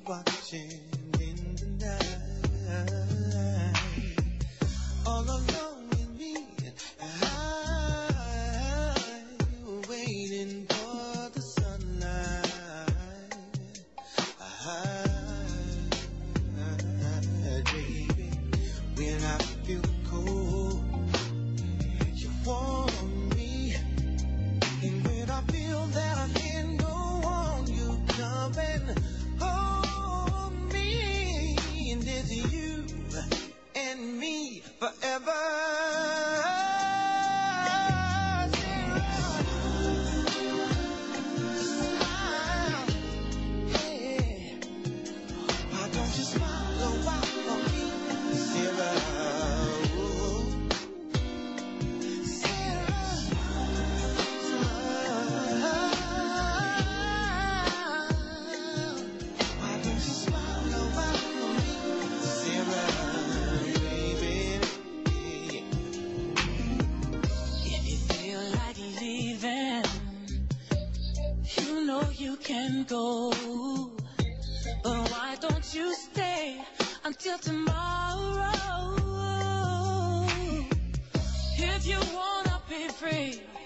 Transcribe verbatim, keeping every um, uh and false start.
watching in the night, all alone with me, I waiting for the sunlight. I, baby, when I feel cold, you warm me, and when I feel that I can't go on, you come and hold me, and it's you and me forever. Can go, but why don't you stay until tomorrow? If you wanna be free,